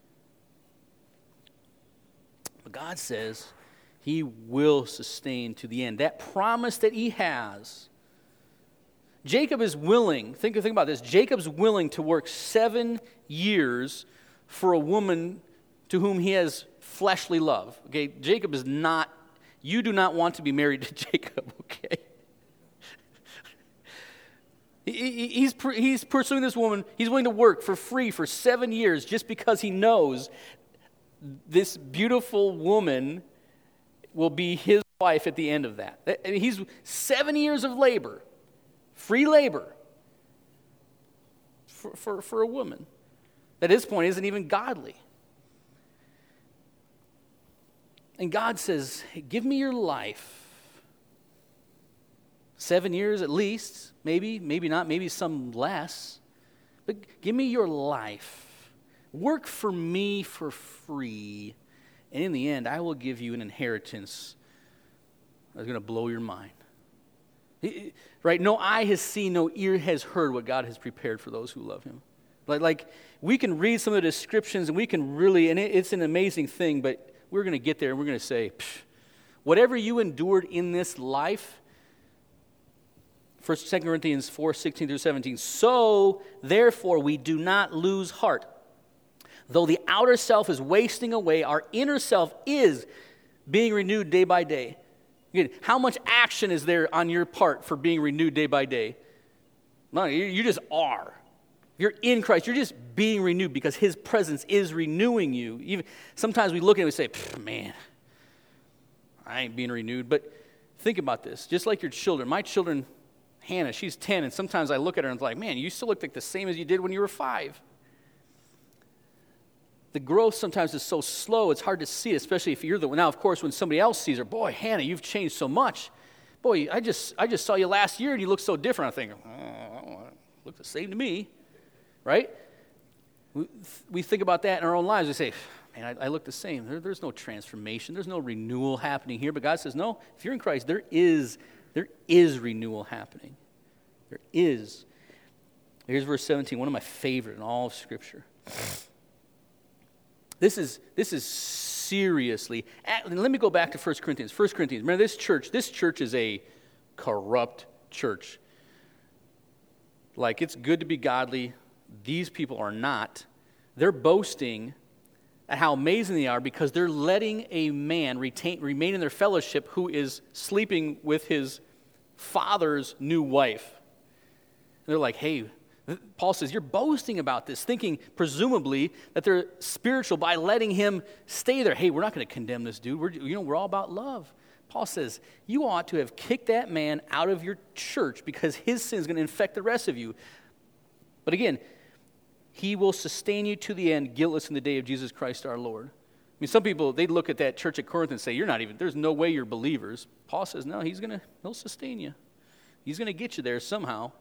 But God says He will sustain to the end. That promise that He has. Jacob is willing, think, think about this, Jacob's willing to work seven years for a woman to whom he has fleshly love. Okay, Jacob is not, you do not want to be married to Jacob, okay? he, he's, he's pursuing this woman, he's willing to work for free for seven years just because he knows this beautiful woman will be his wife at the end of that. I mean, he's seven years of labor, free labor, for, for, for a woman that at this point isn't even godly. And God says, hey, give me your life. Seven years at least, maybe, maybe not, maybe some less. But give me your life. Work for me for free. And in the end, I will give you an inheritance that's going to blow your mind. Right? No eye has seen, no ear has heard what God has prepared for those who love Him. Like, like we can read some of the descriptions and we can really, and it, it's an amazing thing, but we're going to get there and we're going to say, whatever you endured in this life, First, Second Corinthians four, sixteen through seventeen, so therefore we do not lose heart. Though the outer self is wasting away, our inner self is being renewed day by day. Again, how much action is there on your part for being renewed day by day? No, you, you just are. You're in Christ. You're just being renewed because His presence is renewing you. Even sometimes we look at it and we say, man, I ain't being renewed. But think about this. Just like your children. My children, Hannah, she's ten, and sometimes I look at her and I'm like, man, you still look like the same as you did when you were five. The growth sometimes is so slow, it's hard to see, especially if you're the one. Now, of course, when somebody else sees her, boy, Hannah, you've changed so much. Boy, I just I just saw you last year and you look so different. I think, oh, I don't look the same to me. Right? We, we think about that in our own lives. We say, man, I, I look the same. There, there's no transformation. There's no renewal happening here. But God says, no, if you're in Christ, there is, there is renewal happening. There is. Here's verse seventeen, one of my favorite in all of Scripture. This is, this is seriously, let me go back to First Corinthians. First Corinthians, remember this church, this church is a corrupt church. Like, it's good to be godly. These people are not. They're boasting at how amazing they are because they're letting a man retain, remain in their fellowship who is sleeping with his father's new wife. And they're like, hey, Paul says, you're boasting about this, thinking presumably that they're spiritual by letting him stay there. Hey, we're not going to condemn this dude. We're, you know, we're all about love. Paul says, you ought to have kicked that man out of your church because his sin is going to infect the rest of you. But again, He will sustain you to the end, guiltless in the day of Jesus Christ our Lord. I mean, some people, they look at that church at Corinth and say, you're not even, there's no way you're believers. Paul says, no, he's going to, he'll sustain you. He's going to get you there somehow.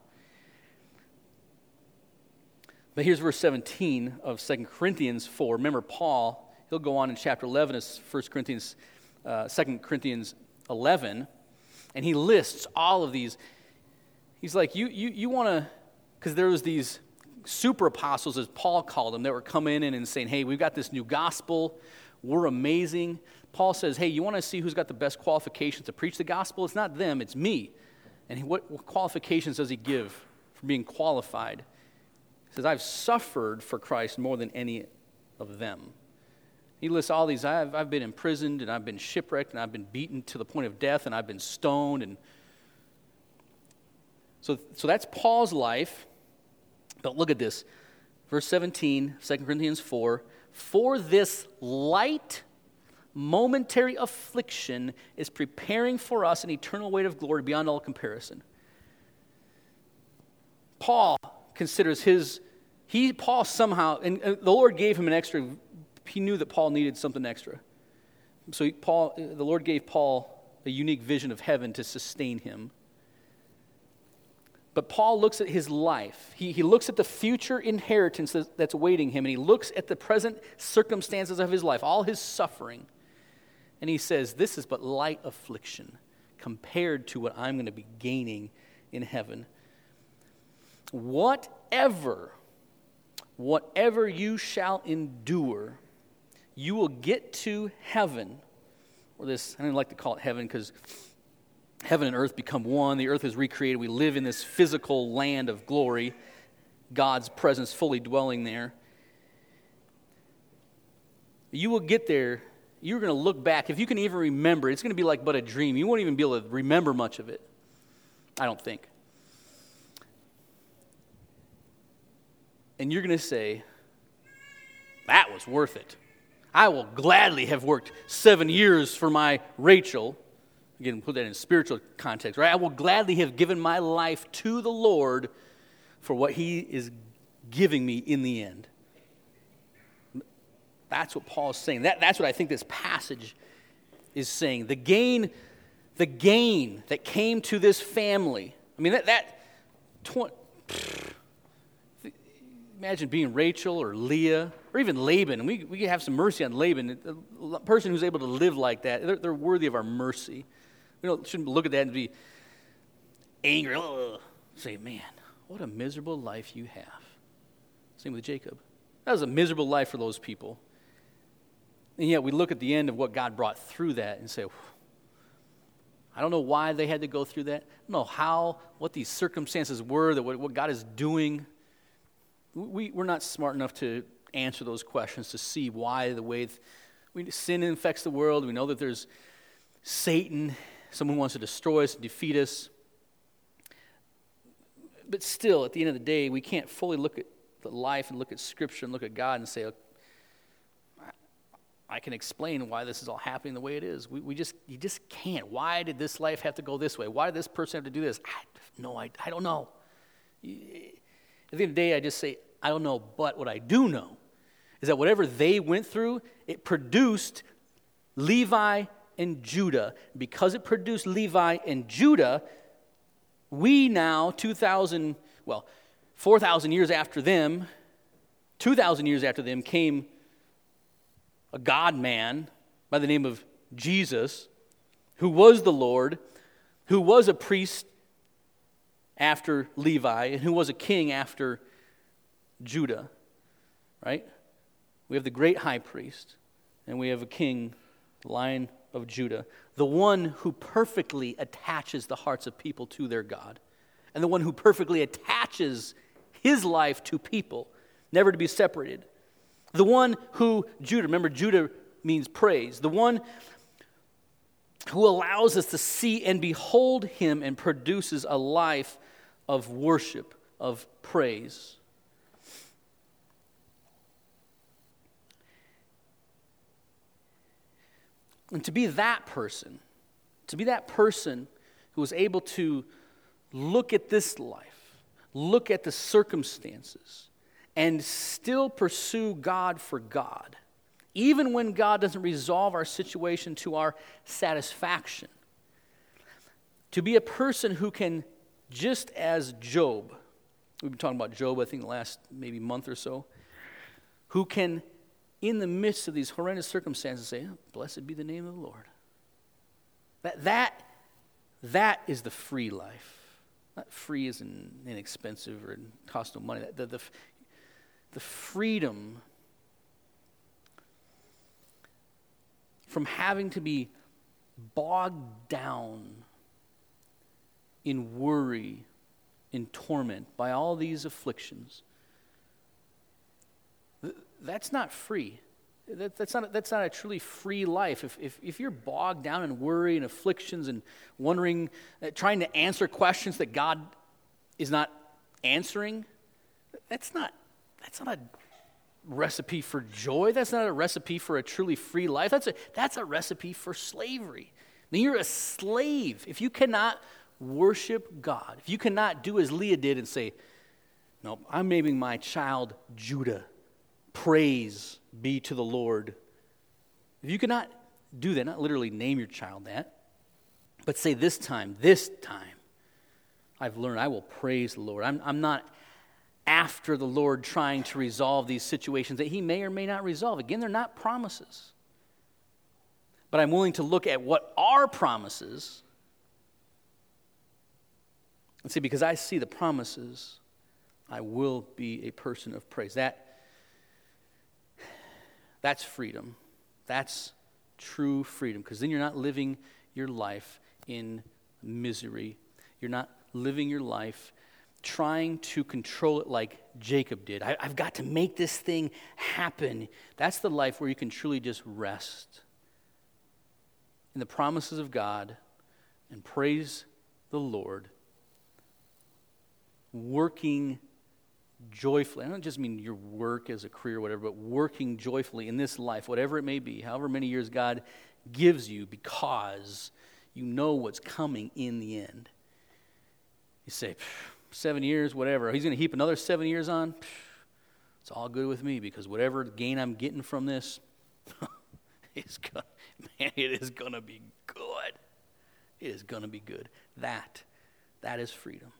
But here's verse seventeen of Second Corinthians four. Remember, Paul, he'll go on in chapter eleven as First Corinthians, uh, Second Corinthians eleven, and he lists all of these. He's like, you, you, you want to, because there was these super apostles, as Paul called them, that were coming in and saying, hey, we've got this new gospel. We're amazing. Paul says, hey, you want to see who's got the best qualifications to preach the gospel? It's not them, it's me. And he, what, what qualifications does he give for being qualified? He says, I've suffered for Christ more than any of them. He lists all these. I've, I've been imprisoned, and I've been shipwrecked, and I've been beaten to the point of death, and I've been stoned. And so, so that's Paul's life. But look at this. Verse seventeen, Second Corinthians four. For this light, momentary affliction is preparing for us an eternal weight of glory beyond all comparison. Paul considers his, he, Paul somehow, and the Lord gave him an extra, he knew that Paul needed something extra. So he, Paul, the Lord gave Paul a unique vision of heaven to sustain him. But Paul looks at his life. He, he looks at the future inheritance that's, that's awaiting him, and he looks at the present circumstances of his life, all his suffering. And he says, this is but light affliction compared to what I'm going to be gaining in heaven. Whatever, whatever you shall endure, you will get to heaven. Or this, I don't like to call it heaven because heaven and earth become one. The earth is recreated. We live in this physical land of glory, God's presence fully dwelling there. You will get there. You're going to look back. If you can even remember, it's going to be like but a dream. You won't even be able to remember much of it, I don't think. And you're going to say, that was worth it. I will gladly have worked seven years for my Rachel. Again, put that in spiritual context, right? I will gladly have given my life to the Lord for what he is giving me in the end. That's what Paul is saying. That, that's what I think this passage is saying. The gain, the gain that came to this family. I mean, that, that tw- imagine being Rachel or Leah or even Laban. And we, we have some mercy on Laban. A person who's able to live like that, they're, they're worthy of our mercy. We don't, shouldn't look at that and be angry. Ugh. Say, man, what a miserable life you have. Same with Jacob. That was a miserable life for those people. And yet we look at the end of what God brought through that and say, I don't know why they had to go through that. I don't know how, what these circumstances were, that what, what God is doing. We, we're not smart enough to answer those questions, to see why the way we, sin infects the world. We know that there's Satan, someone who wants to destroy us, defeat us. But still, at the end of the day, we can't fully look at the life and look at Scripture and look at God and say, I can explain why this is all happening the way it is. We, we just, you just can't. Why did this life have to go this way? Why did this person have to do this? I no, I, I don't know. At the end of the day, I just say, I don't know. But what I do know is that whatever they went through, it produced Levi and Judah. Because it produced Levi and Judah, we now, two thousand, well, four thousand years after them, two thousand years after them, came a God-man by the name of Jesus, who was the Lord, who was a priest after Levi, and who was a king after Judah, right? We have the great high priest, and we have a king, the Lion of Judah, the one who perfectly attaches the hearts of people to their God, and the one who perfectly attaches his life to people, never to be separated. The one who, Judah, remember Judah means praise. The one who allows us to see and behold him and produces a life of worship, of praise. And to be that person, to be that person who was able to look at this life, look at the circumstances, and still pursue God for God, even when God doesn't resolve our situation to our satisfaction. To be a person who can, just as Job, we've been talking about Job, I think, the last maybe month or so, who can, in the midst of these horrendous circumstances, say, oh, blessed be the name of the Lord. That, that, that is the free life. Not free as in inexpensive or cost no money. The, the, the freedom from having to be bogged down in worry, in torment by all these afflictions. That's not free. That, that's not that's not a truly free life. If, if if you're bogged down in worry and afflictions and wondering, uh, trying to answer questions that God is not answering, that's not that's not a recipe for joy. That's not a recipe for a truly free life. That's a that's a recipe for slavery. Then you're a slave. If you cannot worship God, if you cannot do as Leah did and say, no, I'm naming my child Judah. Praise be to the Lord. If you cannot do that, not literally name your child that, but say this time, this time, I've learned I will praise the Lord. I'm, I'm not after the Lord trying to resolve these situations that he may or may not resolve. Again, they're not promises. But I'm willing to look at what are promises and say, because I see the promises, I will be a person of praise. That, that's freedom. That's true freedom, because then you're not living your life in misery. You're not living your life trying to control it like Jacob did. I, I've got to make this thing happen. That's the life where you can truly just rest in the promises of God and praise the Lord, working joyfully. I don't just mean your work as a career or whatever, but working joyfully in this life, whatever it may be, however many years God gives you, because you know what's coming in the end. You say, seven years, whatever. He's going to heap another seven years on. It's all good with me, because whatever gain I'm getting from this, it's gonna, man, it is going to be good. It is going to be good. That, that is freedom.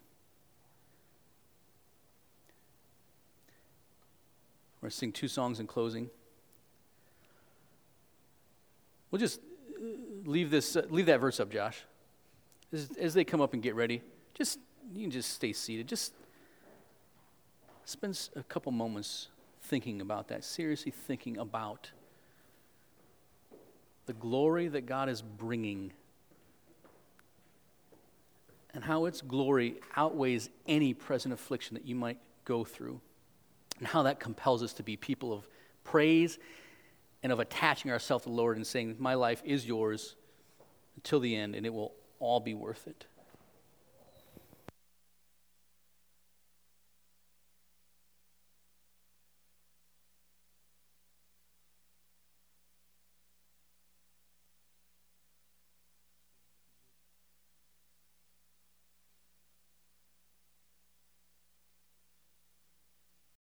We're going to sing two songs in closing. We'll just leave this, uh, leave that verse up, Josh. As, as they come up and get ready, just you can just stay seated. Just spend a couple moments thinking about that, seriously thinking about the glory that God is bringing and how its glory outweighs any present affliction that you might go through, and how that compels us to be people of praise and of attaching ourselves to the Lord and saying, my life is yours until the end, and it will all be worth it.